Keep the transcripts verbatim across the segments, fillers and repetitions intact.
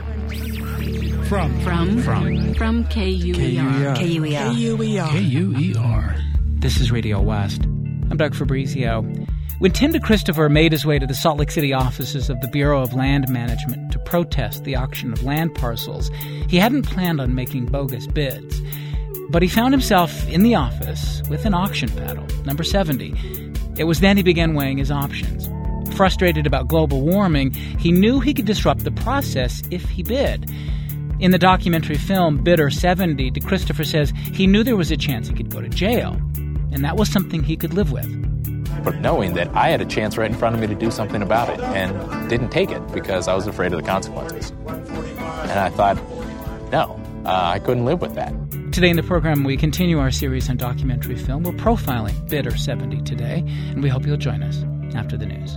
From. From. From. From K U E R. K U E R. K U E R. K U E R. This is Radio West. I'm Doug Fabrizio. When Tim DeChristopher made his way to the Salt Lake City offices of the Bureau of Land Management to protest the auction of land parcels, he hadn't planned on making bogus bids. But he found himself in the office with an auction paddle, number seventy. It was then he began weighing his options. Frustrated about global warming, he knew he could disrupt the process if he bid. In the documentary film Bidder seventy, DeChristopher says he knew there was a chance he could go to jail, and that was something he could live with. But knowing that I had a chance right in front of me to do something about it and didn't take it because I was afraid of the consequences. And I thought, no, uh, I couldn't live with that. Today in the program, we continue our series on documentary film. We're profiling Bidder seventy today, and we hope you'll join us after the news.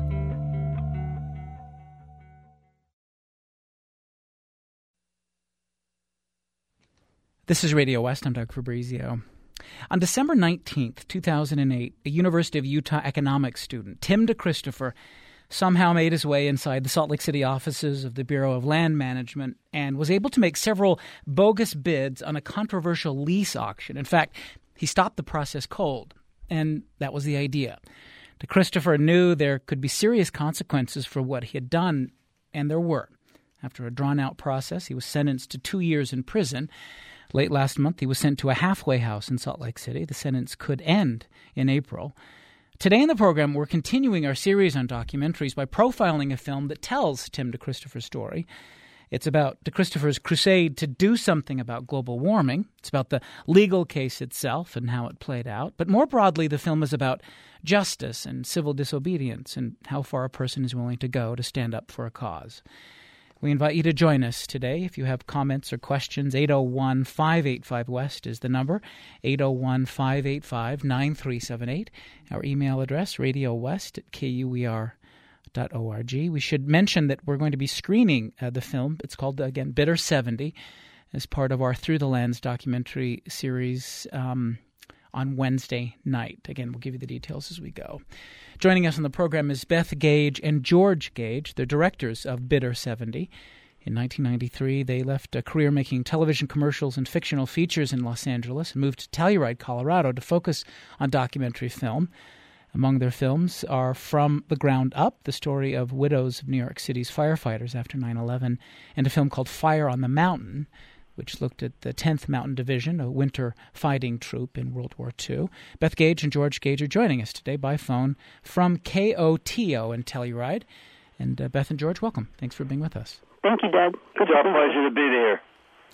This is Radio West. I'm Doug Fabrizio. On December nineteenth, two thousand eight, a University of Utah economics student, Tim DeChristopher, somehow made his way inside the Salt Lake City offices of the Bureau of Land Management and was able to make several bogus bids on a controversial lease auction. In fact, he stopped the process cold, and that was the idea. DeChristopher knew there could be serious consequences for what he had done, and there were. After a drawn-out process, he was sentenced to two years in prison. Late last month, he was sent to a halfway house in Salt Lake City. The sentence could end in April. Today in the program, we're continuing our series on documentaries by profiling a film that tells Tim DeChristopher's story. It's about DeChristopher's crusade to do something about global warming. It's about the legal case itself and how it played out. But more broadly, the film is about justice and civil disobedience and how far a person is willing to go to stand up for a cause. We invite you to join us today. If you have comments or questions, eight oh one, five eight five, West is the number, eight oh one, five eight five, nine three seven eight. Our email address, radiowest at K U E R dot org. We should mention that we're going to be screening uh, the film. It's called, again, Bidder seventy, as part of our Through the Lens documentary series um, on Wednesday night. Again, we'll give you the details as we go. Joining us on the program is Beth Gage and George Gage, the directors of Bidder seventy. In nineteen ninety-three, they left a career making television commercials and fictional features in Los Angeles and moved to Telluride, Colorado to focus on documentary film. Among their films are From the Ground Up, the story of widows of New York City's firefighters after nine eleven, and a film called Fire on the Mountain, which looked at the tenth Mountain Division, a winter fighting troop in World War Two. Beth Gage and George Gage are joining us today by phone from K O T O in Telluride. And uh, Beth and George, welcome. Thanks for being with us. Thank you, Doug. It's our pleasure to be there.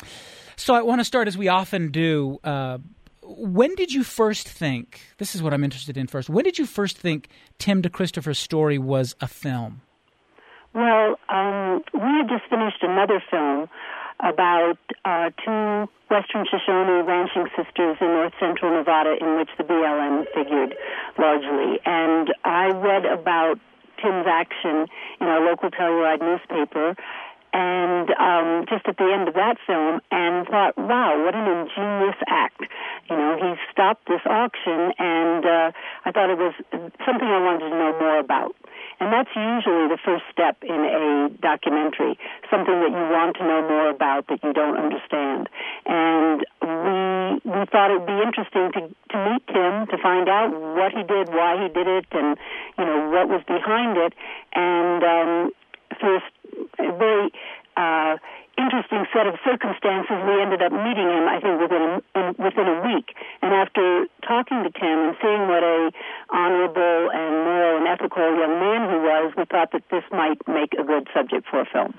So I want to start, as we often do, uh, when did you first think, this is what I'm interested in first, when did you first think Tim DeChristopher's story was a film? Well, um, we had just finished another film about uh, two Western Shoshone ranching sisters in north central Nevada in which the B L M figured largely. And I read about Tim's action in our local Telluride newspaper and um, just at the end of that film and thought, wow, what an ingenious act. You know, he stopped this auction, and uh, I thought it was something I wanted to know more about. And that's usually the first step in a documentary, something that you want to know more about that you don't understand. And we we thought it would be interesting to, to meet Tim, to find out what he did, why he did it, and, you know, what was behind it. And um, through a very uh, interesting set of circumstances, we ended up meeting him, I think, within a, in, within a week. And after talking to Tim and seeing what a honorable and moral and ethical young man he was, we thought that this might make a good subject for a film.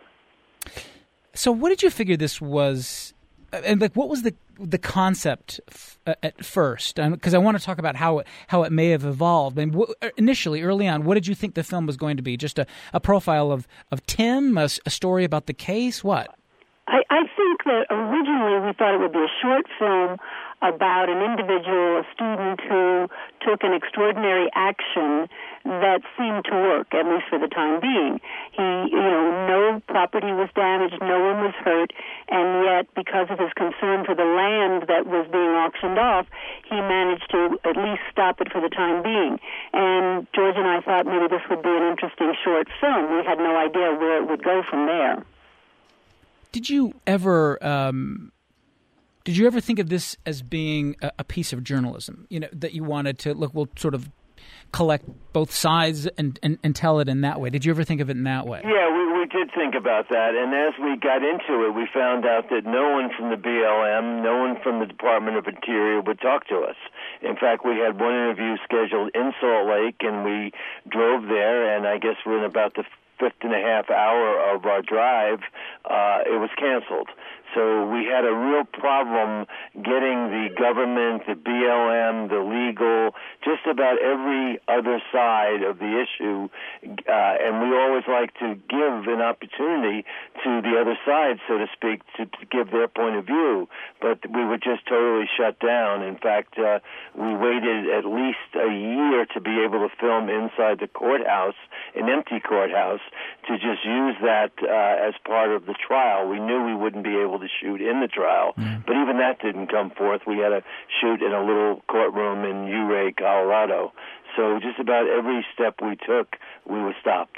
So what did you figure this was, and like, what was the the concept f- uh, at first? Because I want to talk about how it, how it may have evolved. I mean, w- initially, early on, what did you think the film was going to be? Just a, a profile of, of Tim, a, a story about the case, what? I, I think that originally we thought it would be a short film about an individual, a student who took an extraordinary action that seemed to work, at least for the time being. He, you know, no property was damaged, no one was hurt, and yet because of his concern for the land that was being auctioned off, he managed to at least stop it for the time being. And George and I thought maybe this would be an interesting short film. We had no idea where it would go from there. Did you ever um, did you ever think of this as being a, a piece of journalism? You know, that you wanted to look, we'll sort of collect both sides and, and, and tell it in that way. Did you ever think of it in that way? Yeah, we, we did think about that. And as we got into it, we found out that no one from the B L M, no one from the Department of Interior would talk to us. In fact, we had one interview scheduled in Salt Lake, and we drove there, and I guess we're in about the fifth and a half hour of our drive, uh, it was canceled. So we had a real problem getting the government, the B L M, the legal, just about every other side of the issue. Uh, and we always like to give an opportunity to the other side, so to speak, to, to give their point of view. But we were just totally shut down. In fact, uh, we waited at least a year to be able to film inside the courthouse, an empty courthouse, to just use that uh, as part of the trial. We knew we wouldn't be able to shoot in the trial, mm. but even that didn't come forth. We had to shoot in a little courtroom in Ouray, Colorado. So just about every step we took, we were stopped.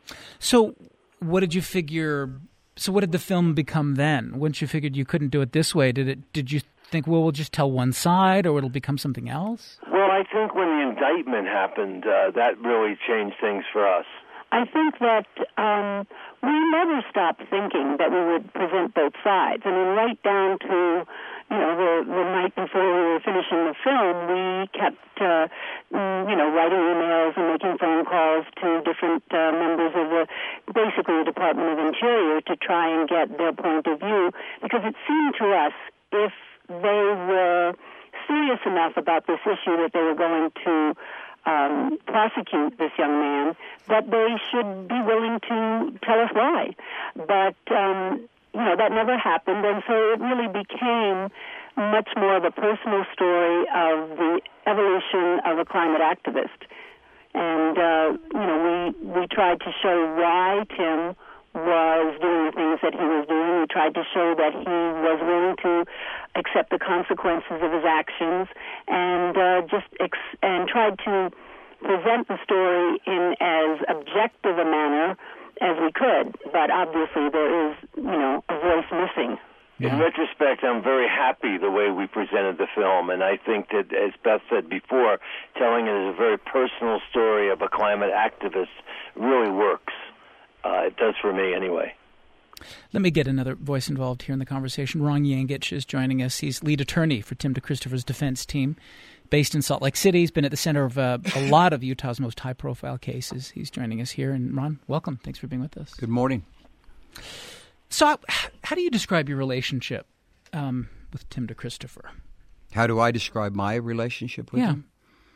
So what did you figure, so what did the film become then? Once you figured you couldn't do it this way, did it? Did you think, well, we'll just tell one side, or it'll become something else? Well, I think when the indictment happened, uh, that really changed things for us. I think that um, we never stopped thinking that we would present both sides. I mean, right down to, you know, the, the night before we were finishing the film, we kept, uh, you know, writing emails and making phone calls to different uh, members of the, basically the Department of Interior, to try and get their point of view, because it seemed to us if they were serious enough about this issue that they were going to Um, prosecute this young man, that they should be willing to tell us why. But, um, you know, that never happened, and so it really became much more of a personal story of the evolution of a climate activist. And, uh, you know, we, we tried to show why Tim was doing the things that he was doing. We tried to show that he was willing to accept the consequences of his actions, and uh, just ex- and tried to present the story in as objective a manner as we could. But obviously there is, you know, a voice missing. Yeah. In retrospect, I'm very happy the way we presented the film, and I think that, as Beth said before, telling it as a very personal story of a climate activist really works. Uh, it does for me, anyway. Let me get another voice involved here in the conversation. Ron Yangich is joining us. He's lead attorney for Tim DeChristopher's defense team, based in Salt Lake City. He's been at the center of uh, a lot of Utah's most high-profile cases. He's joining us here. And Ron, welcome. Thanks for being with us. Good morning. So how do you describe your relationship um, with Tim DeChristopher? How do I describe my relationship with yeah. him?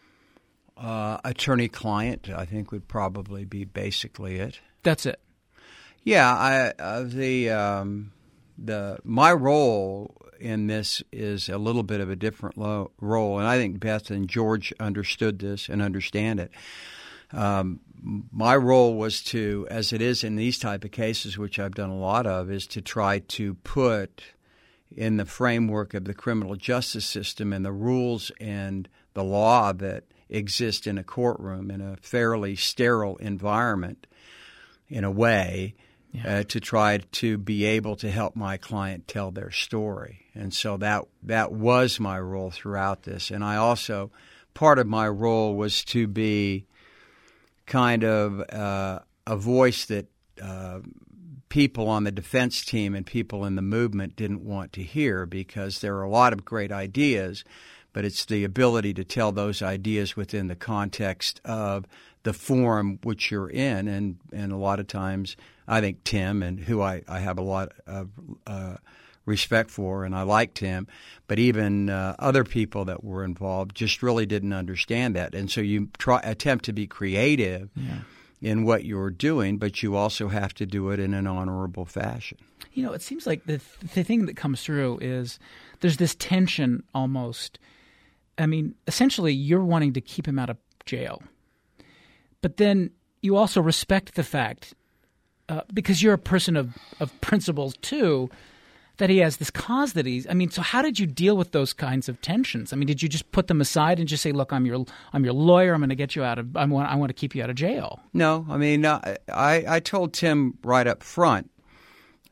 Uh, attorney-client, I think, would probably be basically it. That's it. Yeah, I, uh, the um, the my role in this is a little bit of a different lo- role, and I think Beth and George understood this and understand it. Um, my role was to, as it is in these type of cases, which I've done a lot of, is to try to put in the framework of the criminal justice system and the rules and the law that exist in a courtroom in a fairly sterile environment, in a way, yeah. uh, to try to be able to help my client tell their story. And so that that was my role throughout this. And I also, part of my role was to be kind of uh, a voice that uh, people on the defense team and people in the movement didn't want to hear, because there are a lot of great ideas, but it's the ability to tell those ideas within the context of the forum which you're in. And, and a lot of times I think Tim, and who I, I have a lot of uh, respect for, and I liked him, but even uh, other people that were involved just really didn't understand that. And so you try attempt to be creative yeah. in what you're doing, but you also have to do it in an honorable fashion. You know, it seems like the the thing that comes through is there's this tension almost. I mean, essentially you're wanting to keep him out of jail. But then you also respect the fact, uh, because you're a person of, of principles too, that he has this cause that he's – I mean, so how did you deal with those kinds of tensions? I mean, did you just put them aside and just say, look, I'm your I'm your lawyer. I'm going to get you out of – I want I want to keep you out of jail? No. I mean, uh, I, I told Tim right up front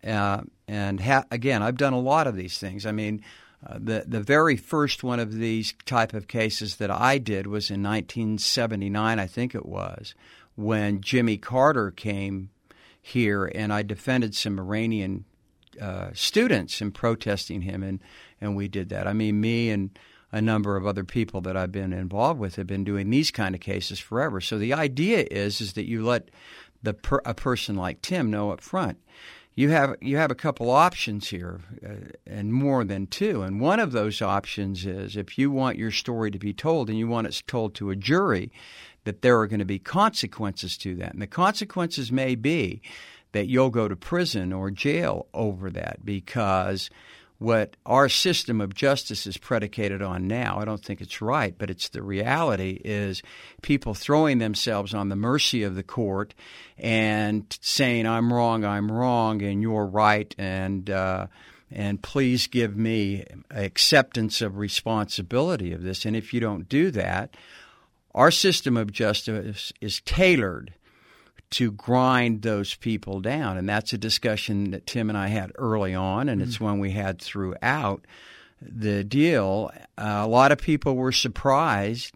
Uh, and ha- again, I've done a lot of these things. I mean, uh, the the very first one of these type of cases that I did was in nineteen seventy-nine, I think it was, when Jimmy Carter came here, and I defended some Iranian uh, students in protesting him, and, and we did that. I mean, me and a number of other people that I've been involved with have been doing these kind of cases forever. So the idea is is that you let the per, a person like Tim know up front. You have you have a couple options here, uh, and more than two. And one of those options is if you want your story to be told and you want it told to a jury, that there are going to be consequences to that. And the consequences may be that you'll go to prison or jail over that, because what our system of justice is predicated on now, I don't think it's right, but it's the reality, is people throwing themselves on the mercy of the court and saying, I'm wrong, I'm wrong, and you're right, and uh, and please give me acceptance of responsibility of this. And if you don't do that, our system of justice is tailored to grind those people down. And that's a discussion that Tim and I had early on, and mm-hmm. it's one we had throughout the deal. Uh, a lot of people were surprised,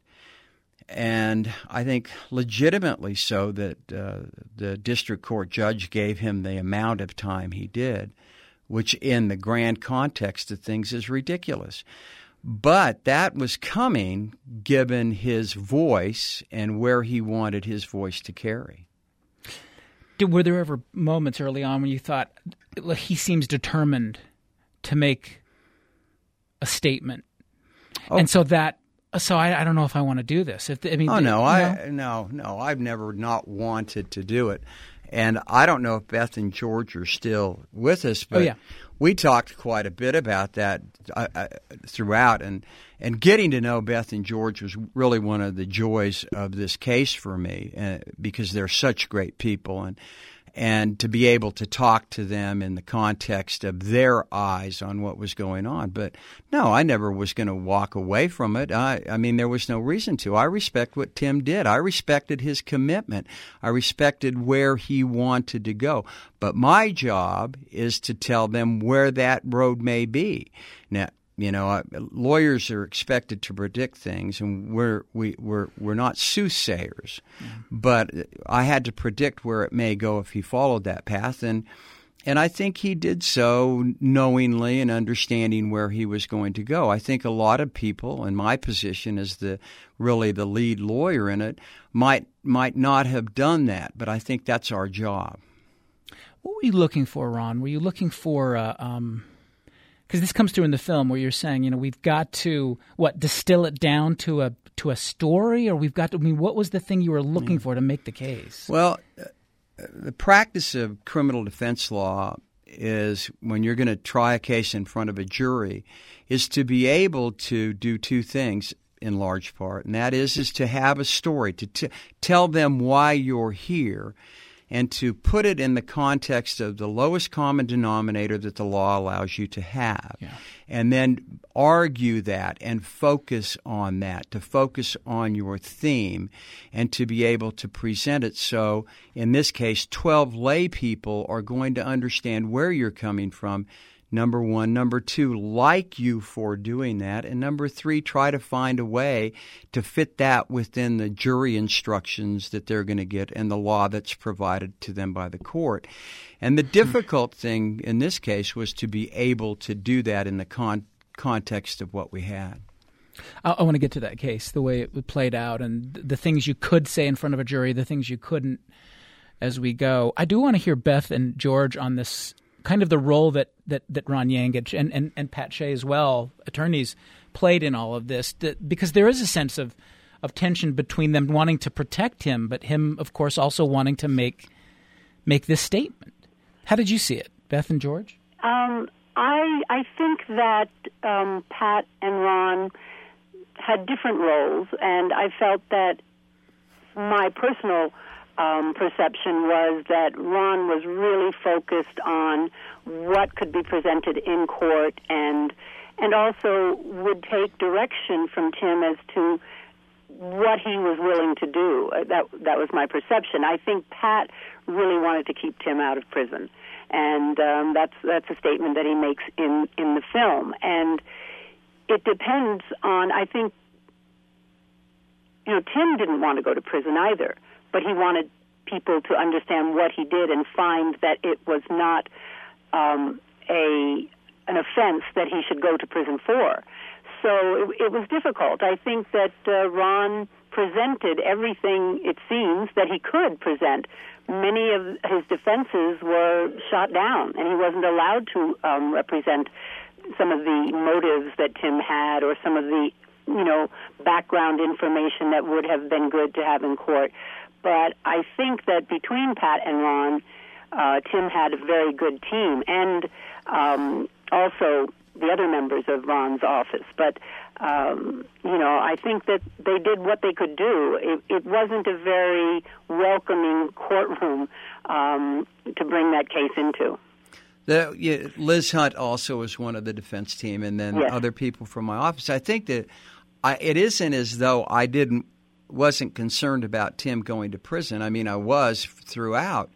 and I think legitimately so, that uh, the district court judge gave him the amount of time he did, which in the grand context of things is ridiculous. But that was coming given his voice and where he wanted his voice to carry. Did, were there ever moments early on when you thought, he seems determined to make a statement, oh. and so that, so I, I don't know if I want to do this. If I mean, oh no, you I no, no, I've never not wanted to do it, and I don't know if Beth and George are still with us, but oh, yeah. we talked quite a bit about that uh, uh, throughout, and and getting to know Beth and George was really one of the joys of this case for me, uh, because they're such great people, and and to be able to talk to them in the context of their eyes on what was going on. But no, I never was going to walk away from it. I, I mean, there was no reason to. I respect what Tim did. I respected his commitment. I respected where he wanted to go. But my job is to tell them where that road may be. Now, you know, lawyers are expected to predict things, and we're we we're we're not soothsayers. Mm-hmm. But I had to predict where it may go if he followed that path, and and I think he did so knowingly and understanding where he was going to go. I think a lot of people in my position as the really the lead lawyer in it might might not have done that, but I think that's our job. What were you looking for, Ron? Were you looking for uh, um because this comes through in the film where you're saying, you know, we've got to, what, distill it down to a to a story, or we've got to, I mean, what was the thing you were looking for to make the case? Well, uh, the practice of criminal defense law is, when you're going to try a case in front of a jury, is to be able to do two things in large part, and that is, is to have a story, to t- tell them why you're here, and to put it in the context of the lowest common denominator that the law allows you to have. Yeah. And then argue that and focus on that, to focus on your theme, and to be able to present it so, in this case, twelve lay people are going to understand where you're coming from, number one. Number two, like you for doing that. And number three, try to find a way to fit that within the jury instructions that they're going to get and the law that's provided to them by the court. And the difficult thing in this case was to be able to do that in the con- context of what we had. I, I want to get to that case, the way it played out, and the things you could say in front of a jury, the things you couldn't as we go. I do want to hear Beth and George on this, kind of the role that, that, that Ron Yangich and, and, and Pat Shea as well, attorneys, played in all of this, that, because there is a sense of, of tension between them wanting to protect him, but him, of course, also wanting to make make this statement. How did you see it, Beth and George? Um, I I think that um, Pat and Ron had different roles, and I felt that my personal Um, perception was that Ron was really focused on what could be presented in court, and and also would take direction from Tim as to what he was willing to do. Uh, that that was my perception. I think Pat really wanted to keep Tim out of prison, and um, that's that's a statement that he makes in, in the film. And it depends on, I think, you know, Tim didn't want to go to prison either, but he wanted people to understand what he did and find that it was not um, a an offense that he should go to prison for. So it, it was difficult. I think that uh, Ron presented everything, it seems, that he could present. Many of his defenses were shot down, and he wasn't allowed to um, represent some of the motives that Tim had or some of the, you know, background information that would have been good to have in court. But I think that between Pat and Ron, uh, Tim had a very good team, and um, also the other members of Ron's office. But, um, you know, I think that they did what they could do. It, it wasn't a very welcoming courtroom um, to bring that case into. The, yeah, Liz Hunt also was one of the defense team, and then yes. other people from my office. I think that I, it isn't as though I didn't wasn't concerned about Tim going to prison. I mean, I was throughout,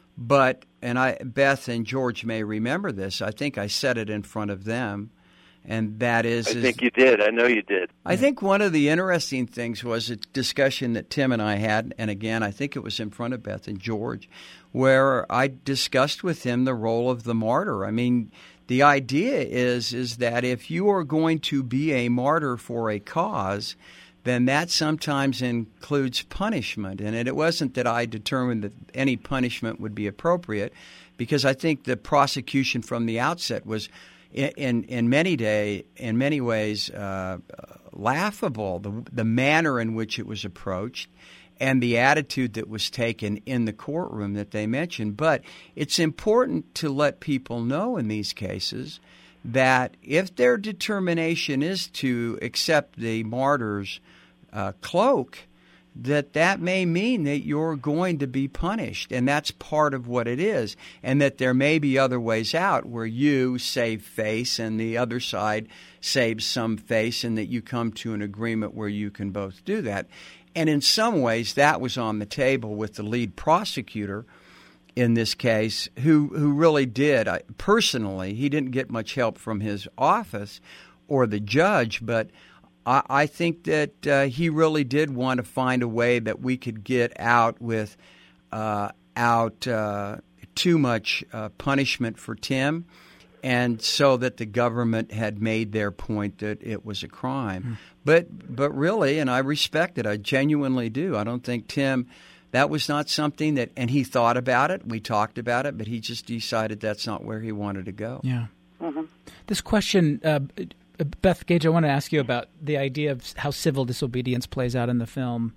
but and I Beth and George may remember this. I think I said it in front of them, and that is. I is, think you did. I know you did. I think one of the interesting things was a discussion that Tim and I had, and again, I think it was in front of Beth and George, where I discussed with him the role of the martyr. I mean, the idea is is that if you are going to be a martyr for a cause, then that sometimes includes punishment. And it wasn't that I determined that any punishment would be appropriate, because I think the prosecution from the outset was in in, in many day in many ways uh, laughable. The the manner in which it was approached and the attitude that was taken in the courtroom that they mentioned. But it's important to let people know in these cases that if their determination is to accept the martyr's uh, cloak, that that may mean that you're going to be punished, and that's part of what it is, and that there may be other ways out where you save face and the other side saves some face, and that you come to an agreement where you can both do that. And in some ways, that was on the table with the lead prosecutor in this case, who, who really did. I, personally, he didn't get much help from his office or the judge, but I, I think that uh, he really did want to find a way that we could get out with uh, out uh, too much uh, punishment for Tim, and so that the government had made their point that it was a crime. Mm. But but really, and I respect it, I genuinely do. I don't think Tim... That was not something that, and he thought about it, we talked about it, but he just decided that's not where he wanted to go. Yeah. Mm-hmm. This question, uh, Beth Gage, I want to ask you about the idea of how civil disobedience plays out in the film.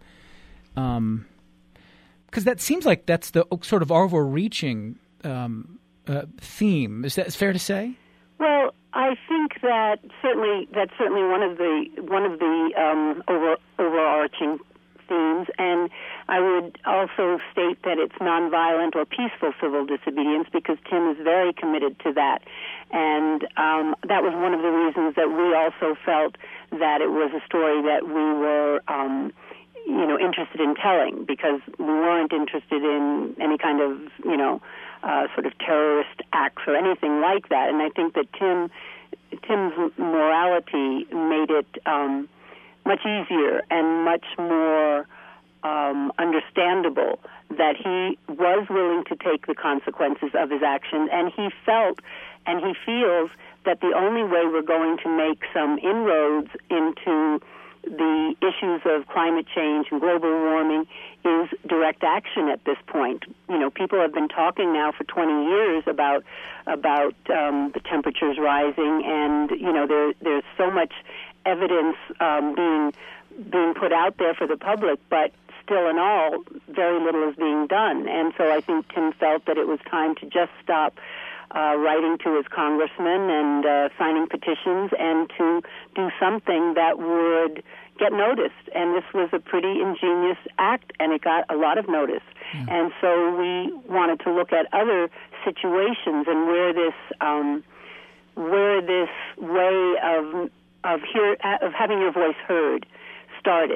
Um, because that seems like that's the sort of overreaching um, uh, theme. Is that fair to say? Well, I think that certainly that's certainly one of the one of the um, over, overarching themes, and I would also state that it's nonviolent or peaceful civil disobedience, because Tim is very committed to that. And um, that was one of the reasons that we also felt that it was a story that we were, um, you know, interested in telling, because we weren't interested in any kind of, you know, uh, sort of terrorist acts or anything like that. And I think that Tim, Tim's morality made it um, much easier and much more um, understandable that he was willing to take the consequences of his actions, and he felt and he feels that the only way we're going to make some inroads into the issues of climate change and global warming is direct action at this point. You know, people have been talking now for twenty years about about um, the temperatures rising, and you know there there's so much evidence um, being being put out there for the public, but still in all, very little is being done. And so I think Tim felt that it was time to just stop uh, writing to his congressman and uh, signing petitions, and to do something that would get noticed. And this was a pretty ingenious act, and it got a lot of notice. Mm. And so we wanted to look at other situations and where this um, where this way of of hear of having your voice heard started.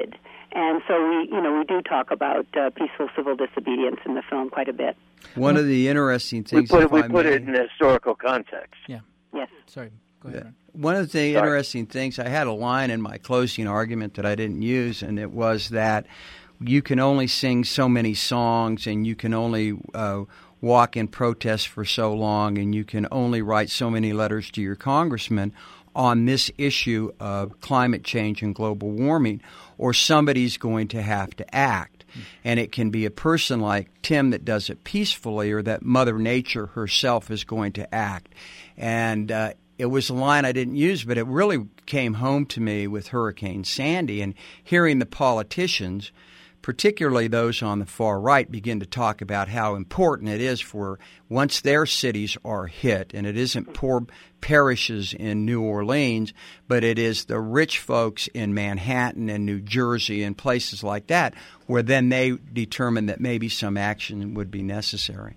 And so we, you know, we do talk about uh, peaceful civil disobedience in the film quite a bit. One of the interesting things, we put, if we I put may, it in a historical context. Yeah. Yes. Sorry. Go ahead, Ron. One of the Sorry. interesting things, I had a line in my closing argument that I didn't use, and it was that you can only sing so many songs, and you can only uh, walk in protest for so long, and you can only write so many letters to your congressman on this issue of climate change and global warming, or somebody's going to have to act. And it can be a person like Tim that does it peacefully, or that Mother Nature herself is going to act. And uh, it was a line I didn't use, but it really came home to me with Hurricane Sandy, and hearing the politicians, particularly those on the far right, begin to talk about how important it is for, once their cities are hit, and it isn't poor parishes in New Orleans, but it is the rich folks in Manhattan and New Jersey and places like that, where then they determine that maybe some action would be necessary.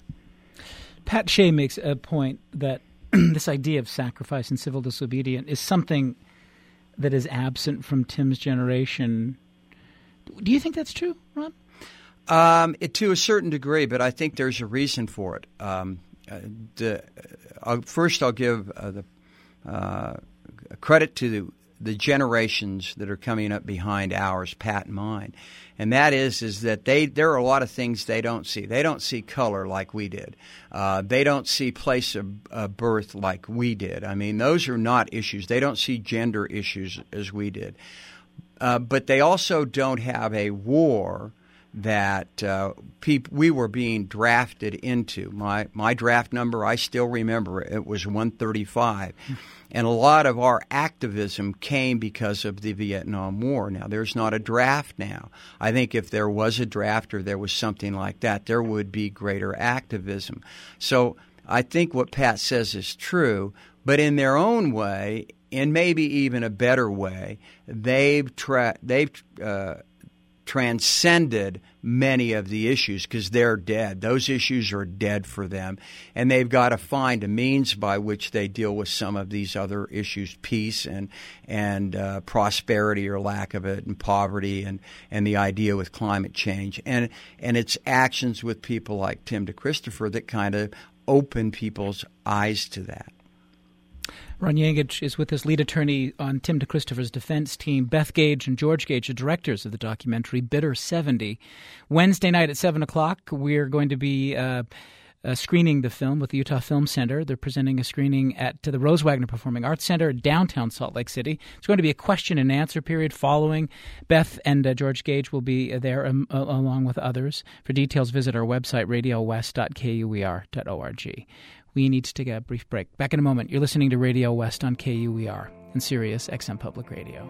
Pat Shea makes a point that this idea of sacrifice and civil disobedience is something that is absent from Tim's generation. Do you think that's true, Ron? Um, it, to a certain degree, but I think there's a reason for it. Um, uh, the, uh, first, I'll give uh, the uh, credit to the, the generations that are coming up behind ours, Pat and mine, and that is is that they there are a lot of things they don't see. They don't see color like we did. Uh, they don't see place of uh, birth like we did. I mean, those are not issues. They don't see gender issues as we did. Uh, but they also don't have a war that uh, peop- we were being drafted into. My my draft number, I still remember it. It was one thirty-five. And a lot of our activism came because of the Vietnam War. Now, there's not a draft now. I think if there was a draft or there was something like that, there would be greater activism. So I think what Pat says is true, but in their own way, in maybe even a better way, they've tra- they've uh, transcended many of the issues because they're dead. Those issues are dead for them, and they've got to find a means by which they deal with some of these other issues, peace and and uh, prosperity or lack of it, and poverty, and, and the idea with climate change, and and it's actions with people like Tim DeChristopher that kind of open people's eyes to that. Ron Yangich is with us, lead attorney on Tim DeChristopher's defense team. Beth Gage and George Gage are directors of the documentary Bitter seventy. Wednesday night at seven o'clock, we're going to be uh, uh, screening the film with the Utah Film Center. They're presenting a screening at to the Rose Wagner Performing Arts Center in downtown Salt Lake City. It's going to be a question and answer period following. Beth and uh, George Gage will be there um, uh, along with others. For details, visit our website, radio west dot k u e r dot org. We need to take a brief break. Back in a moment. You're listening to Radio West on K U E R and Sirius X M Public Radio.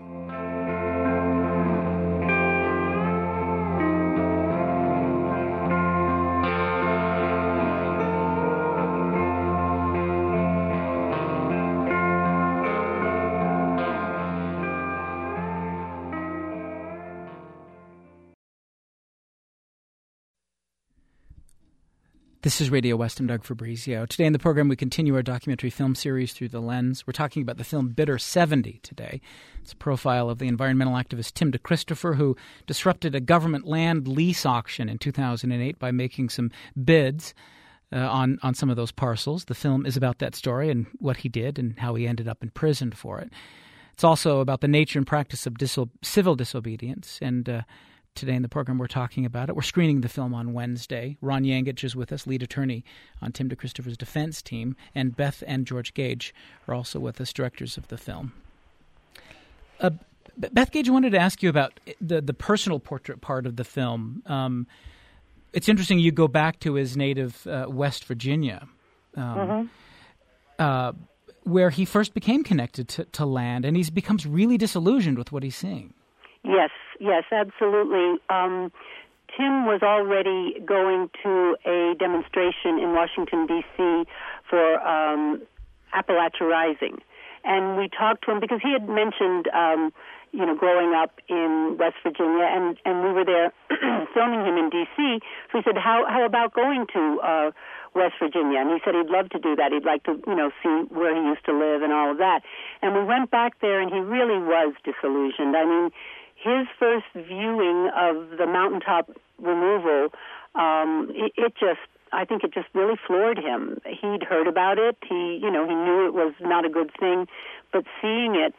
This is Radio West. I'm Doug Fabrizio. Today in the program, we continue our documentary film series Through the Lens. We're talking about the film Bitter seventy today. It's a profile of the environmental activist Tim DeChristopher, who disrupted a government land lease auction in two thousand eight by making some bids uh, on, on some of those parcels. The film is about that story and what he did and how he ended up imprisoned for it. It's also about the nature and practice of diso- civil disobedience, and uh, today in the program, we're talking about it. We're screening the film on Wednesday. Ron Yangich is with us, lead attorney on Tim DeChristopher's defense team, and Beth and George Gage are also with us, directors of the film. Uh, Beth Gage, I wanted to ask you about the, the personal portrait part of the film. Um, it's interesting you go back to his native uh, West Virginia, um, mm-hmm. uh, where he first became connected to, to land, and he becomes really disillusioned with what he's seeing. Yes, yes, absolutely. Um, Tim was already going to a demonstration in Washington, D C for um, Appalachia Rising. And we talked to him because he had mentioned, um, you know, growing up in West Virginia, and, and we were there filming him in D C. So we said, how, how about going to uh, West Virginia? And he said he'd love to do that. He'd like to, you know, see where he used to live and all of that. And we went back there, and he really was disillusioned. I mean, his first viewing of the mountaintop removal, um, it, it just, I think it just really floored him. He'd heard about it. He, you know, he knew it was not a good thing, but seeing it,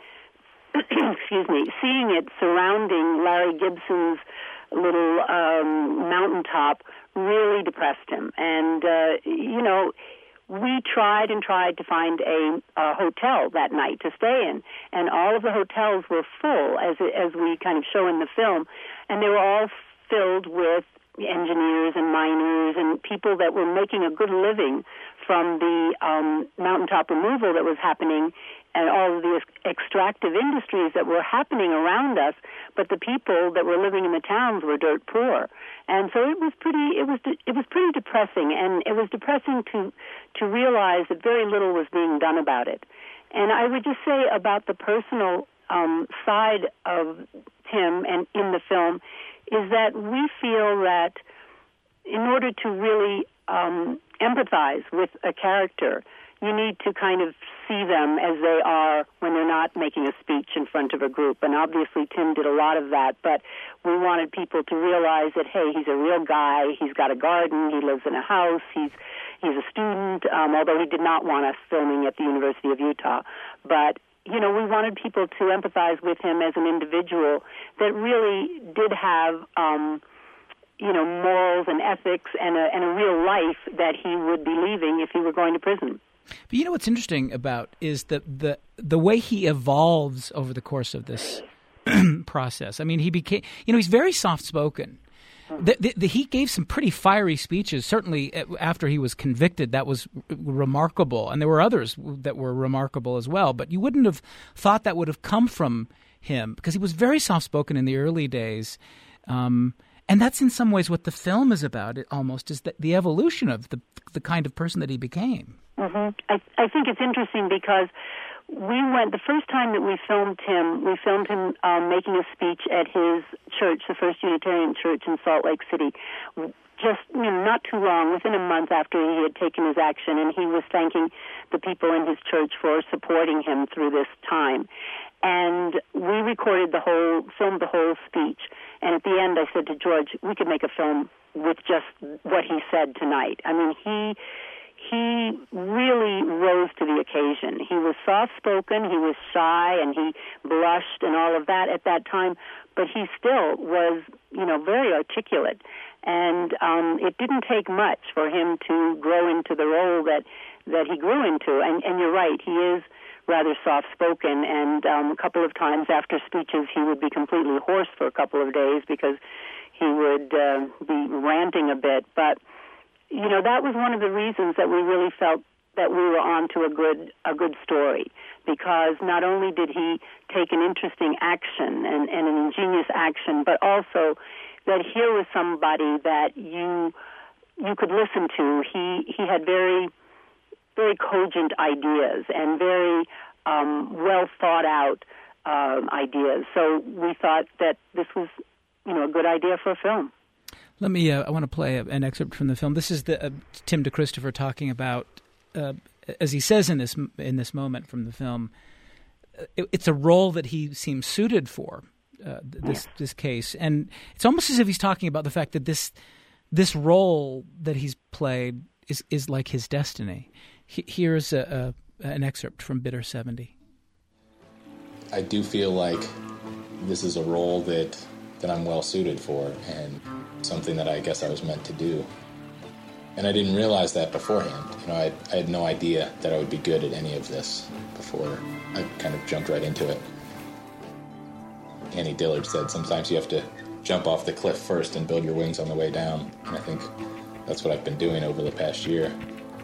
excuse me, seeing it surrounding Larry Gibson's little um, mountaintop really depressed him. And, uh, you know, we tried and tried to find a, a hotel that night to stay in, and all of the hotels were full, as as we kind of show in the film, and they were all filled with engineers and miners and people that were making a good living from the um, mountaintop removal that was happening and all of the extractive industries that were happening around us, but the people that were living in the towns were dirt poor. And so it was pretty it was it was pretty depressing, and it was depressing to to realize that very little was being done about it. And I would just say about the personal um, side of Tim and in the film is that we feel that in order to really um, empathize with a character, you need to kind of see them as they are when they're not making a speech in front of a group. And obviously Tim did a lot of that, but we wanted people to realize that, hey, he's a real guy, he's got a garden, he lives in a house, he's he's a student, um, although he did not want us filming at the University of Utah. But, you know, we wanted people to empathize with him as an individual that really did have, um, you know, morals and ethics and a, and a real life that he would be leaving if he were going to prison. But you know what's interesting about is the the the way he evolves over the course of this process. I mean, he became, you know, he's very soft-spoken. The, the, the, he gave some pretty fiery speeches, certainly after he was convicted. That was r- remarkable. And there were others that were remarkable as well. But you wouldn't have thought that would have come from him because he was very soft-spoken in the early days. Um, and that's in some ways what the film is about, it almost, is the, the evolution of the the kind of person that he became. Mm-hmm. I, I think it's interesting because we went, the first time that we filmed him, we filmed him um, making a speech at his church, the First Unitarian Church in Salt Lake City, just, you know, not too long, within a month after he had taken his action, and he was thanking the people in his church for supporting him through this time. And we recorded the whole, filmed the whole speech, and at the end I said to George, we could make a film with just what he said tonight. I mean, he... He really rose to the occasion. He was soft-spoken, he was shy, and he blushed and all of that at that time, but he still was, you know, very articulate. And um, it didn't take much for him to grow into the role that, that he grew into. And, and you're right, he is rather soft-spoken, and um, a couple of times after speeches he would be completely hoarse for a couple of days because he would uh, be ranting a bit. But you know, that was one of the reasons that we really felt that we were on to a good a good story, because not only did he take an interesting action and, and an ingenious action, but also that here was somebody that you you could listen to. He he had very very cogent ideas and very um, well thought out uh, ideas. So we thought that this was, you know, a good idea for a film. Let me. Uh, I want to play a, an excerpt from the film. This is the uh, Tim DeChristopher talking about, uh, as he says in this in this moment from the film, it, it's a role that he seems suited for. Uh, this yeah. this case, and it's almost as if he's talking about the fact that this this role that he's played is is like his destiny. He, here's a, a, an excerpt from Bitter seventy. I do feel like this is a role that that I'm well suited for, and something that I guess I was meant to do. And I didn't realize that beforehand. You know, I, I had no idea that I would be good at any of this before I kind of jumped right into it. Annie Dillard said sometimes you have to jump off the cliff first and build your wings on the way down. And I think that's what I've been doing over the past year.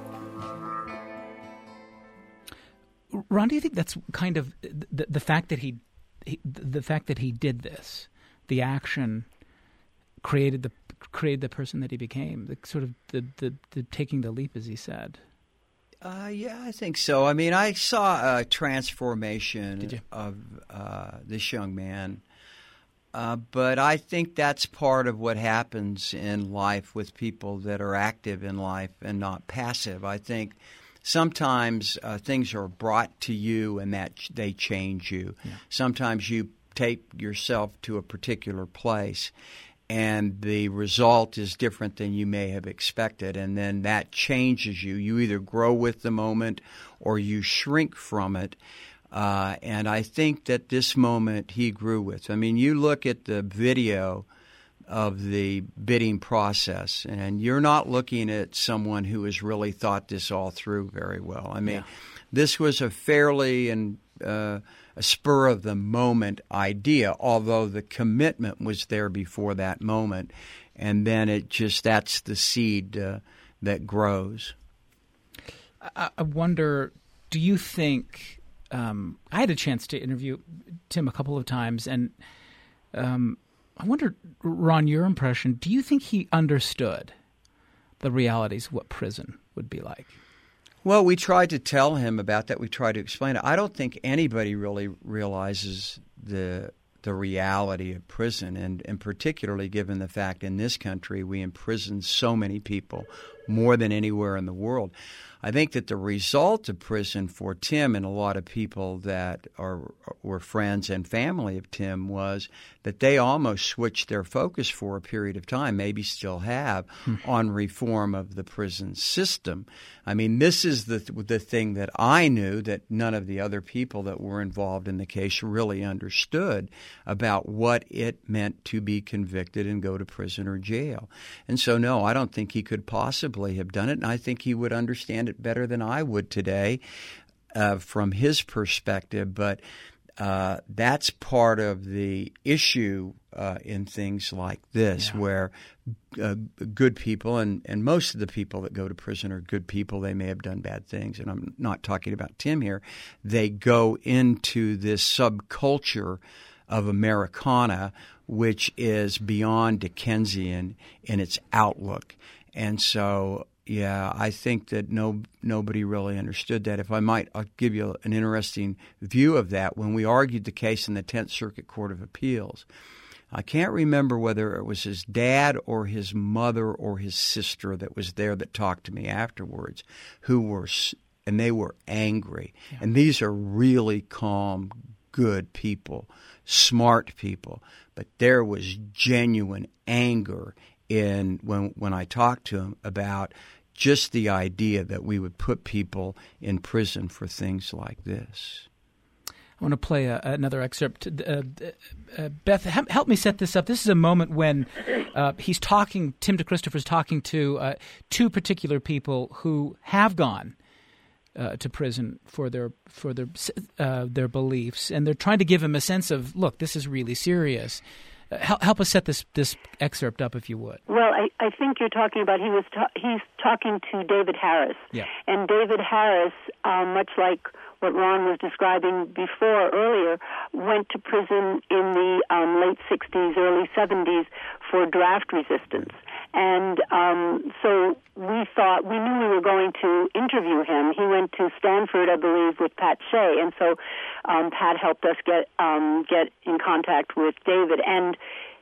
Ron, do you think that's kind of the, the fact that he, he the fact that he did this, the action created the created the person that he became, the sort of the, the, the taking the leap, as he said? Uh, yeah, I think so. I mean, I saw a transformation of uh, this young man, uh, but I think that's part of what happens in life with people that are active in life and not passive. I think sometimes uh, things are brought to you and that ch- they change you. Yeah. Sometimes you tape yourself to a particular place, and the result is different than you may have expected, and then that changes you. You either grow with the moment or you shrink from it. Uh, and I think that this moment he grew with. I mean, you look at the video of the bidding process, and you're not looking at someone who has really thought this all through very well. I mean, yeah. This was a fairly and uh, a spur-of-the-moment idea, although the commitment was there before that moment. And then it just, that's the seed uh, that grows. I, I wonder, do you think, um, I had a chance to interview Tim a couple of times, and um, I wonder, Ron, your impression, do you think he understood the realities of what prison would be like? Well, we tried to tell him about that. We tried to explain it. I don't think anybody really realizes the the reality of prison, and, and particularly given the fact in this country we imprison so many people, more than anywhere in the world. I think that the result of prison for Tim and a lot of people that are were friends and family of Tim was that they almost switched their focus for a period of time, maybe still have, hmm. on reform of the prison system. I mean, this is the the thing that I knew that none of the other people that were involved in the case really understood about what it meant to be convicted and go to prison or jail. And so, no, I don't think he could possibly have done it, and I think he would understand it better than I would today uh, from his perspective. But uh, that's part of the issue uh, in things like this, yeah. where uh, good people, and, and most of the people that go to prison are good people. They may have done bad things, and I'm not talking about Tim here. They go into this subculture of Americana, which is beyond Dickensian in its outlook. And so, yeah, I think that no nobody really understood that. If I might, I'll give you an interesting view of that. When we argued the case in the Tenth Circuit Court of Appeals, I can't remember whether it was his dad or his mother or his sister that was there that talked to me afterwards, who were, and they were angry. Yeah. And these are really calm, good people, smart people. But there was genuine anger in when when I talked to him about just the idea that we would put people in prison for things like this. I want to play a, another excerpt. Uh, uh, Beth, help me set this up. This is a moment when uh, he's talking, Tim DeChristopher's talking to uh, two particular people who have gone uh, to prison for their for their uh, their beliefs, and they're trying to give him a sense of, look, this is really serious. Uh, help, help us set this this excerpt up, if you would. Well, I, I think you're talking about he was ta- he's talking to David Harris, yeah. and David Harris, um, much like what Ron was describing before earlier, went to prison in the um, late sixties, early seventies for draft resistance. And um, so we thought, we knew we were going to interview him. He went to Stanford, I believe, with Pat Shea. And so um, Pat helped us get um, get in contact with David. And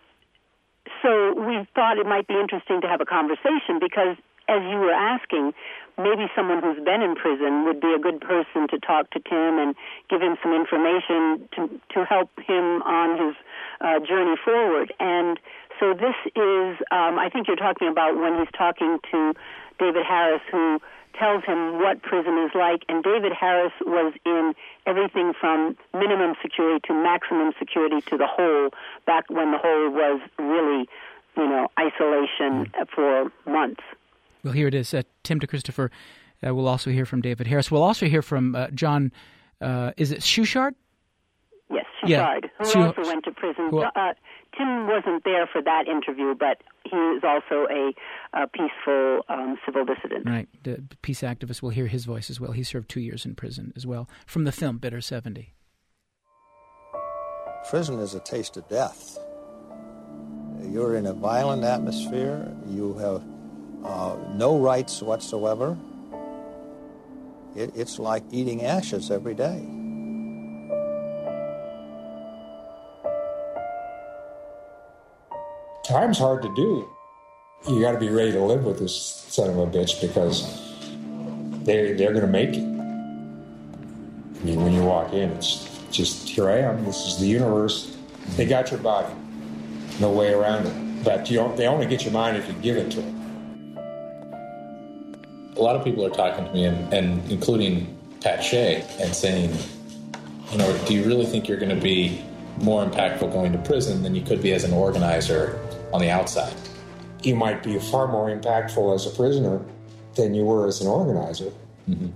so we thought it might be interesting to have a conversation because, as you were asking, maybe someone who's been in prison would be a good person to talk to Tim and give him some information to to help him on his uh, journey forward. And so this is, um, I think you're talking about when he's talking to David Harris, who tells him what prison is like. And David Harris was in everything from minimum security to maximum security to the hole, back when the hole was really, you know, isolation mm. for months. Well, here it is. Uh, Tim DeChristopher. Uh, we'll also hear from David Harris. We'll also hear from uh, John, uh, is it Schuchard? Yes, Schuchard, yeah. who Schu- also went to prison. Who- uh, Tim wasn't there for that interview, but he is also a, a peaceful um, civil dissident. Right, the peace activist. We'll hear his voice as well. He served two years in prison as well, from the film Bitter seventy. Prison is a taste of death. You're in a violent atmosphere. You have uh, no rights whatsoever. It, it's like eating ashes every day. Time's hard to do. You got to be ready to live with this son of a bitch because they, they're going to make it. I mean, when you walk in, it's just, here I am. This is the universe. They got your body. No way around it. But you don't, they only get your mind if you give it to them. A lot of people are talking to me, and, and including Pat Shea, and saying, you know, do you really think you're going to be more impactful going to prison than you could be as an organizer on the outside? You might be far more impactful as a prisoner than you were as an organizer. Mm-hmm.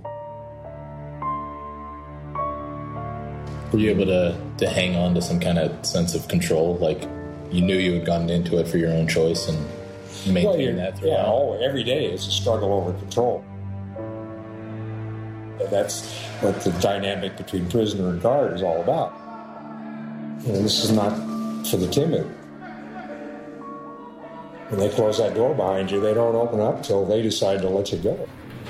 Were you able to, to hang on to some kind of sense of control? Like you knew you had gone into it for your own choice and maintain well, that throughout? Yeah, oh, every day is a struggle over control. And that's what the dynamic between prisoner and guard is all about. You know, this is not for the timid. When they close that door behind you, they don't open up until they decide to let you go.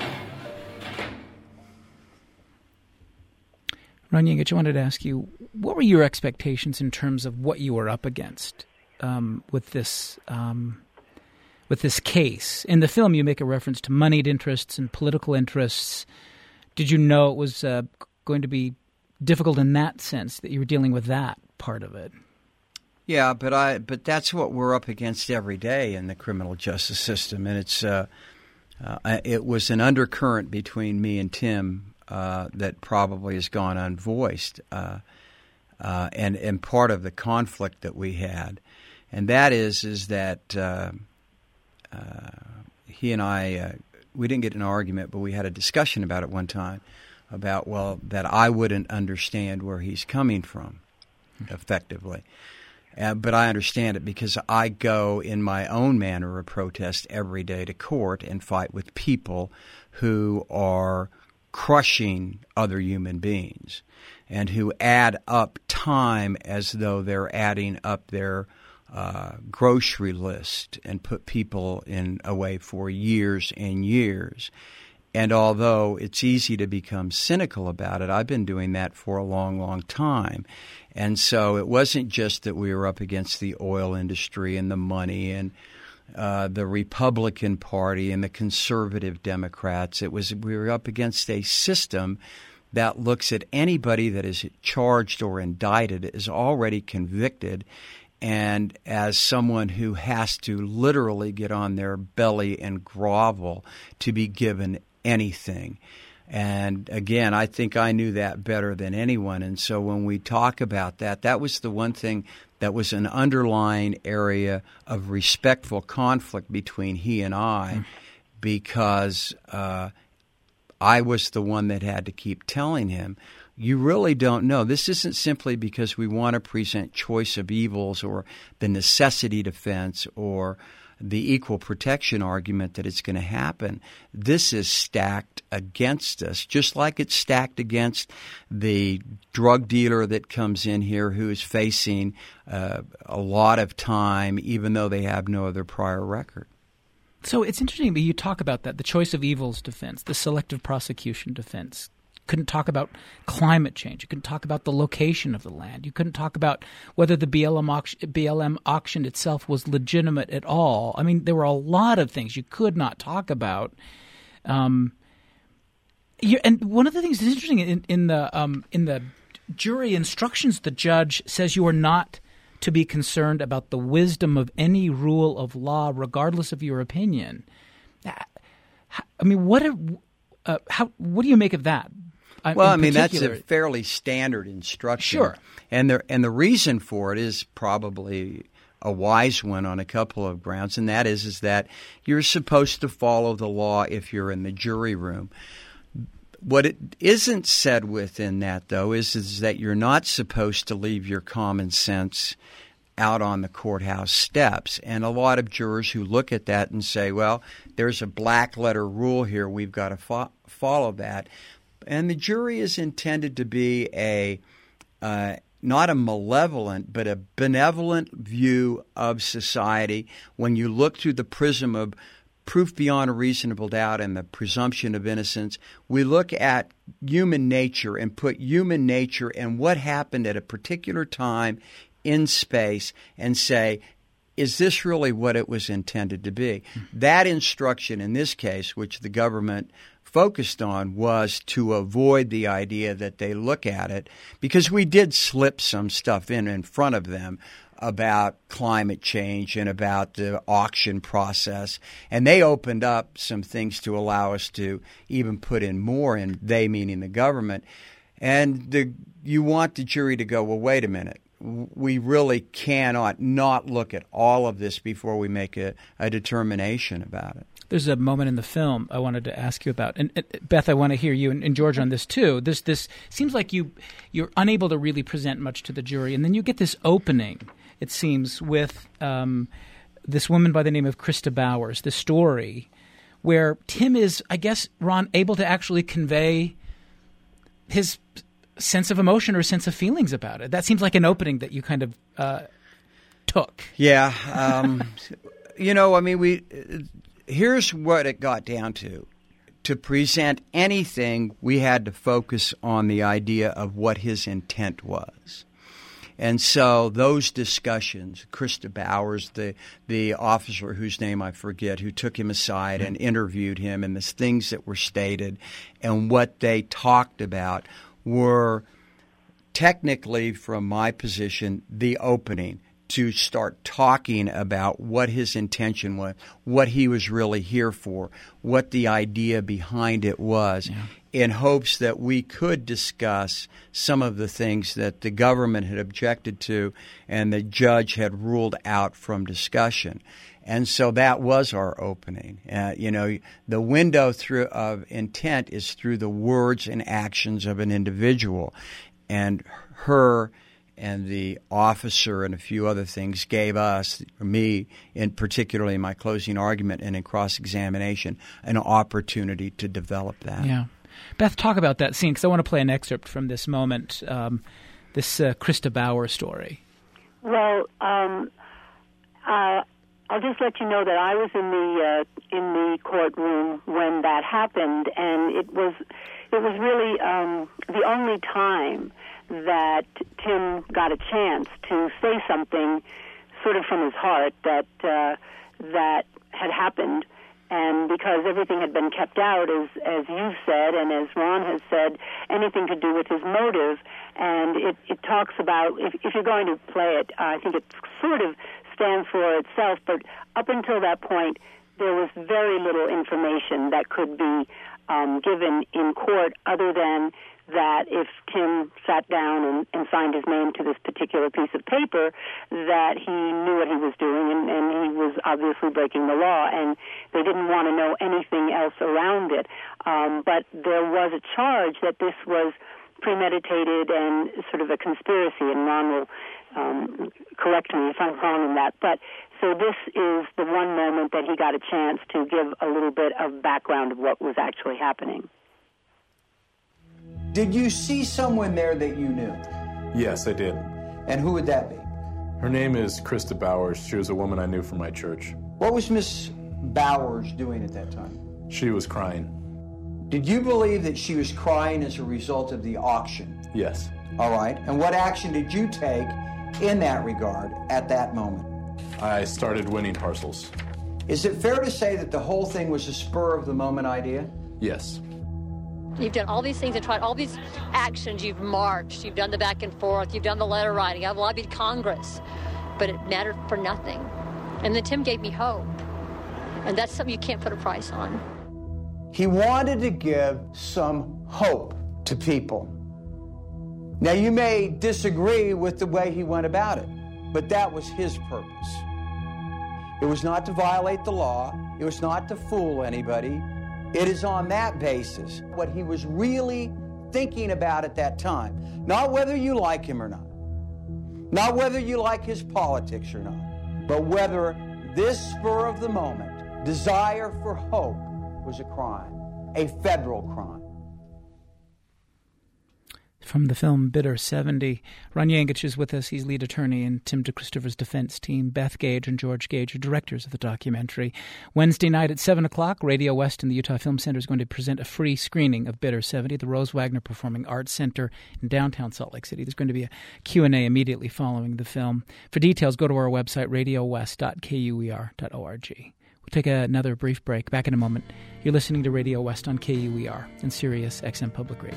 Runyan, I wanted to ask you, what were your expectations in terms of what you were up against um, with this um, with this case? In the film, you make a reference to moneyed interests and political interests. Did you know it was uh, going to be difficult in that sense, that you were dealing with that part of it? Yeah, but I but that's what we're up against every day in the criminal justice system, and it's uh, uh, it was an undercurrent between me and Tim uh, that probably has gone unvoiced, uh, uh, and and part of the conflict that we had, and that is is that uh, uh, he and I uh, we didn't get in an argument, but we had a discussion about it one time about well that I wouldn't understand where he's coming from, effectively. Uh, but I understand it because I go in my own manner of protest every day to court and fight with people who are crushing other human beings and who add up time as though they're adding up their uh, grocery list and put people in away for years and years. And although it's easy to become cynical about it, I've been doing that for a long, long time. And so it wasn't just that we were up against the oil industry and the money and uh, the Republican Party and the conservative Democrats. It was we were up against a system that looks at anybody that is charged or indicted as already convicted and as someone who has to literally get on their belly and grovel to be given anything. And again, I think I knew that better than anyone. And so when we talk about that, that was the one thing that was an underlying area of respectful conflict between he and I, mm. because uh, I was the one that had to keep telling him, you really don't know. This isn't simply because we want to present choice of evils or the necessity defense or the equal protection argument that it's going to happen. This is stacked against us, just like it's stacked against the drug dealer that comes in here who is facing uh, a lot of time, even though they have no other prior record. So it's interesting that you talk about that, the choice of evils defense, the selective prosecution defense. Couldn't talk about climate change. You couldn't talk about the location of the land. You couldn't talk about whether the B L M auction, B L M auction itself was legitimate at all. I mean, there were a lot of things you could not talk about. Um, you, and one of the things that's interesting in, in the um, in the jury instructions, the judge says you are not to be concerned about the wisdom of any rule of law, regardless of your opinion. I mean, what? Are, uh, how? What do you make of that? Well, I mean, that's a fairly standard instruction. Sure. And the, and the reason for it is probably a wise one on a couple of grounds, and that is, is that you're supposed to follow the law if you're in the jury room. What it isn't said within that, though, is, is that you're not supposed to leave your common sense out on the courthouse steps. And a lot of jurors who look at that and say, well, there's a black letter rule here, we've got to fo- follow that. And the jury is intended to be a uh, not a malevolent, but a benevolent view of society. When you look through the prism of proof beyond a reasonable doubt and the presumption of innocence, we look at human nature and put human nature and what happened at a particular time in space and say, is this really what it was intended to be? Mm-hmm. That instruction in this case, which the government focused on was to avoid the idea that they look at it, because we did slip some stuff in in front of them about climate change and about the auction process. And they opened up some things to allow us to even put in more, and they meaning the government. And the, you want the jury to go, well, wait a minute. We really cannot not look at all of this before we make a, a determination about it. There's a moment in the film I wanted to ask you about, and, and Beth, I want to hear you and, and George on this too. This this seems like you you're unable to really present much to the jury, and then you get this opening. It seems with um, this woman by the name of Krista Bowers, the story where Tim is, I guess, Ron, able to actually convey his sense of emotion or sense of feelings about it. That seems like an opening that you kind of uh, took. Yeah. Um, you know, I mean, we here's what it got down to. To present anything, we had to focus on the idea of what his intent was. And so those discussions, Krista Bowers, the the officer whose name I forget, who took him aside and interviewed him, and the things that were stated and what they talked about were technically, from my position, the opening to start talking about what his intention was, what he was really here for, what the idea behind it was, yeah. in hopes that we could discuss some of the things that the government had objected to and the judge had ruled out from discussion. And so that was our opening. Uh, you know, the window through of intent is through the words and actions of an individual. And her and the officer and a few other things gave us, me in particularly in my closing argument and in cross-examination, an opportunity to develop that. Yeah. Beth, talk about that scene, because I want to play an excerpt from this moment, um, this uh, Krista Bauer story. Well, um, uh, I'll just let you know that I was in the uh, in the courtroom when that happened, and it was it was really um, the only time that Tim got a chance to say something sort of from his heart that uh, that had happened. And because everything had been kept out, as as you've said, and as Ron has said, anything to do with his motive. And it, it talks about, if, if you're going to play it, uh, I think it sort of stands for itself, but up until that point, there was very little information that could be um, given in court other than that if Tim sat down and, and signed his name to this particular piece of paper, that he knew what he was doing, and, and he was obviously breaking the law, and they didn't want to know anything else around it. Um, but there was a charge that this was premeditated and sort of a conspiracy, and Ron will um, correct me if I'm wrong in that. But so this is the one moment that he got a chance to give a little bit of background of what was actually happening. Did you see someone there that you knew? Yes, I did. And who would that be? Her name is Krista Bowers. She was a woman I knew from my church. What was Miss Bowers doing at that time? She was crying. Did you believe that she was crying as a result of the auction? Yes. All right. And what action did you take in that regard at that moment? I started winning parcels. Is it fair to say that the whole thing was a spur-of-the-moment idea? Yes. You've done all these things and tried all these actions. You've marched, you've done the back and forth, you've done the letter writing, I've lobbied Congress, but it mattered for nothing. And then Tim gave me hope, and that's something you can't put a price on. He wanted to give some hope to people. Now, you may disagree with the way he went about it, but that was his purpose. It was not to violate the law. It was not to fool anybody. It is on that basis what he was really thinking about at that time. Not whether you like him or not. Not whether you like his politics or not. But whether this spur of the moment, desire for hope, was a crime. A federal crime. From the film Bitter seventy, Ron Yangich is with us. He's lead attorney in Tim DeChristopher's defense team. Beth Gage and George Gage are directors of the documentary. Wednesday night at seven o'clock, Radio West and the Utah Film Center is going to present a free screening of Bitter seventy at the Rose Wagner Performing Arts Center in downtown Salt Lake City. There's going to be a Q and A immediately following the film. For details, go to our website, radio west dot k u e r dot org. We'll take another brief break. Back in a moment. You're listening to Radio West on K U E R and Sirius X M Public Radio.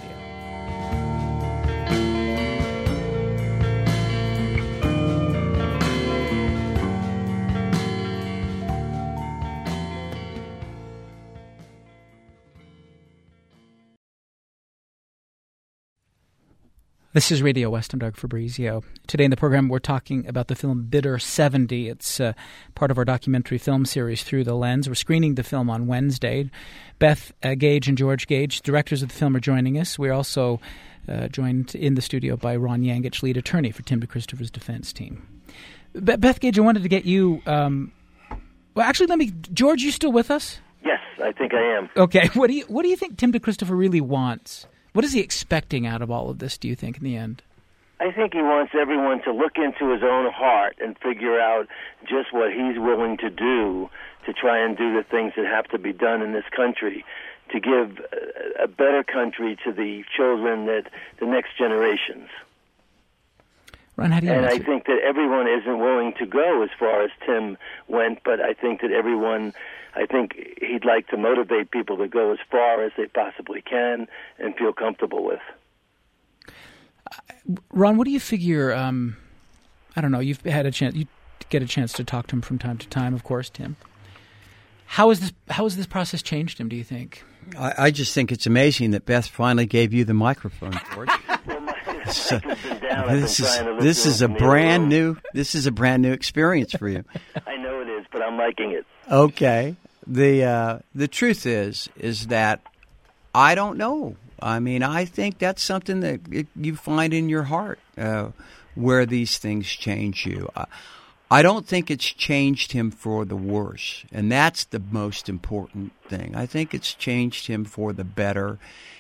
This is Radio West. I'm Doug Fabrizio. Today in the program, we're talking about the film Bitter seventy. It's uh, part of our documentary film series, Through the Lens. We're screening the film on Wednesday. Beth uh, Gage and George Gage, directors of the film, are joining us. We're also uh, joined in the studio by Ron Yangich, lead attorney for Tim DeChristopher's defense team. Be- Beth Gage, I wanted to get you... Um, well, actually, let me... George, you still with us? Yes, I think I am. Okay. What do you What do you think Tim DeChristopher really wants? What is he expecting out of all of this, do you think, in the end? I think he wants everyone to look into his own heart and figure out just what he's willing to do to try and do the things that have to be done in this country to give a better country to the children, that the next generations. Ron, how do you and answer? I think that everyone isn't willing to go as far as Tim went, but I think that everyone... I think he'd like to motivate people to go as far as they possibly can and feel comfortable with. Uh, Ron, what do you figure? Um, I don't know. You've had a chance. You get a chance to talk to him from time to time, of course, Tim. How is this? How has this process changed him? Do you think? I, I just think it's amazing that Beth finally gave you the microphone, George. Well, my, so, down, this is this is a brand new this is a brand new experience for you. I know it is, but I'm liking it. Okay. The uh, the truth is is that I don't know. I mean, I think that's something that it, you find in your heart uh, where these things change you. I, I don't think it's changed him for the worse, and that's the most important thing. I think it's changed him for the better,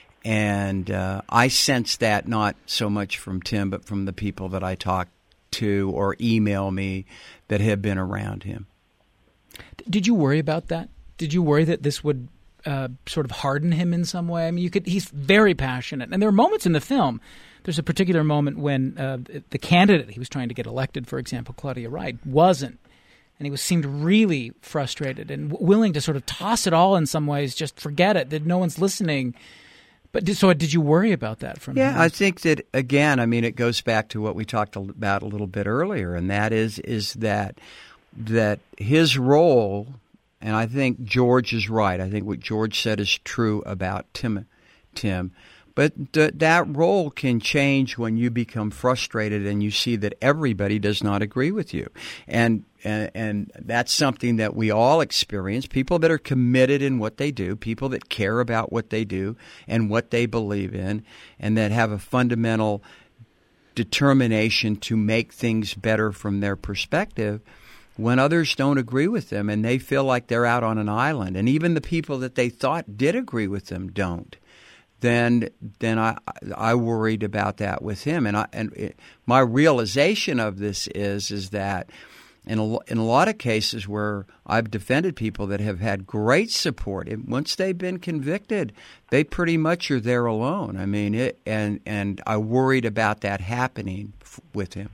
and uh, I sense that not so much from Tim, but from the people that I talk to or email me that have been around him. Did you worry about that? Did you worry that this would uh, sort of harden him in some way? I mean, you could. He's very passionate, and there are moments in the film. There's a particular moment when uh, the candidate he was trying to get elected, for example, Claudia Wright, wasn't, and he was seemed really frustrated and w- willing to sort of toss it all in some ways, just forget it, that no one's listening. But did, so did you worry about that from yeah, him? I think that, again, I mean, it goes back to what we talked about a little bit earlier, and that is is that that his role. And I think George is right. I think what George said is true about Tim. Tim. But th- that role can change when you become frustrated and you see that everybody does not agree with you. And, and and that's something that we all experience. People that are committed in what they do, people that care about what they do and what they believe in, and that have a fundamental determination to make things better from their perspective, when others don't agree with them and they feel like they're out on an island, and even the people that they thought did agree with them don't, then then I I worried about that with him. And I and it, my realization of this is is that in a, in a lot of cases where I've defended people that have had great support, and once they've been convicted, they pretty much are there alone. I mean, it and and I worried about that happening f- with him.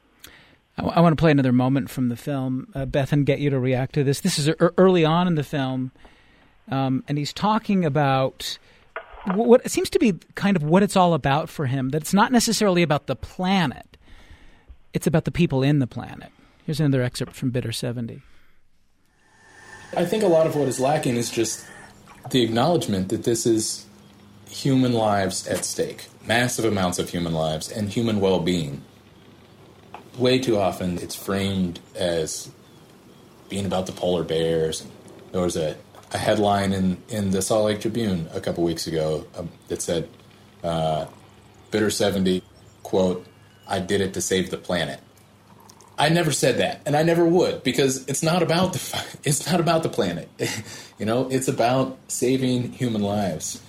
I want to play another moment from the film, uh, Beth, and get you to react to this. This is early on in the film, um, and he's talking about what seems to be kind of what it's all about for him, that it's not necessarily about the planet. It's about the people in the planet. Here's another excerpt from Bitter seventy. I think a lot of what is lacking is just the acknowledgement that this is human lives at stake, massive amounts of human lives and human well-being. Way too often it's framed as being about the polar bears. There was a, a headline in, in the Salt Lake Tribune a couple weeks ago uh, that said, uh, Bitter seventy, quote, "I did it to save the planet." I never said that, and I never would, because it's not about the it's not about the planet. You know, it's about saving human lives.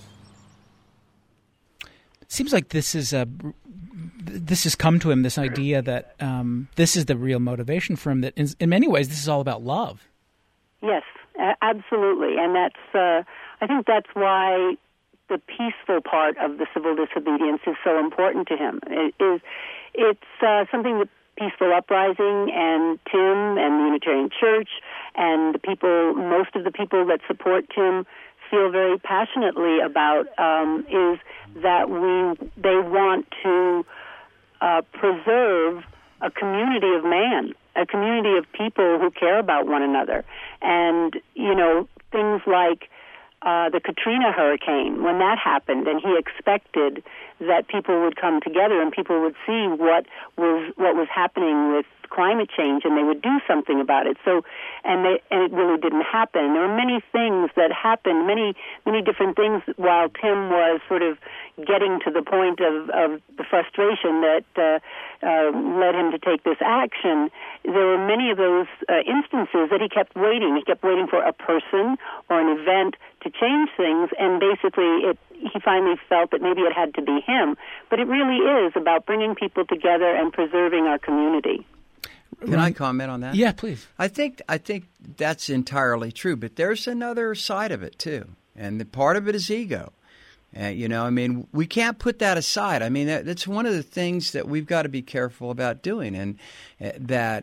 Seems like this is a this has come to him, this idea that um, this is the real motivation for him, that in, in many ways this is all about love. Yes, absolutely. And that's, uh, I think that's why the peaceful part of the civil disobedience is so important to him. It is, it's uh, something that peaceful uprising, and Tim and the Unitarian Church and the people, most of the people that support Tim feel very passionately about um, is that we they want to uh, preserve a community of man, a community of people who care about one another. And, you know, things like uh, the Katrina hurricane, when that happened, and he expected that people would come together and people would see what was what was happening with climate change, and they would do something about it. So, and they, and it really didn't happen. There were many things that happened, many many different things, while Tim was sort of getting to the point of, of the frustration that uh, uh, led him to take this action. There were many of those uh, instances that he kept waiting. He kept waiting for a person or an event to change things, and basically it, he finally felt that maybe it had to be him. But it really is about bringing people together and preserving our community. Can I comment on that? Yeah, please. I think I think that's entirely true, but there's another side of it too, and the part of it is ego. Uh, you know, I mean, we can't put that aside. I mean, that, that's one of the things that we've got to be careful about doing, and uh, that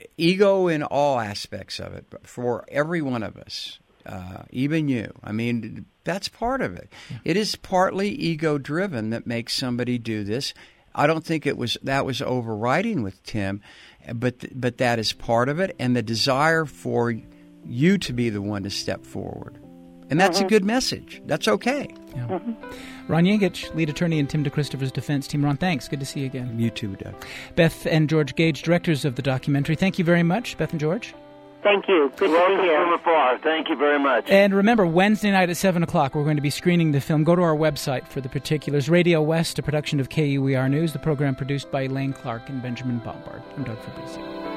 ego in all aspects of it, for every one of us, uh, even you. I mean, that's part of it. Yeah. It is partly ego-driven that makes somebody do this. I don't think it was that was overriding with Tim, but but that is part of it, and the desire for you to be the one to step forward. And that's mm-hmm. a good message. That's okay. Yeah. Mm-hmm. Ron Yengich, lead attorney in Tim DeChristopher's defense team. Ron, thanks. Good to see you again. You too, Doug. Beth and George Gage, directors of the documentary. Thank you very much, Beth and George. Thank you. Good Welcome to be here. from afar. Thank you very much. And remember, Wednesday night at seven o'clock, we're going to be screening the film. Go to our website for the particulars. Radio West, a production of K U E R News, the program produced by Elaine Clark and Benjamin Bombard. I'm Doug Fabrizio.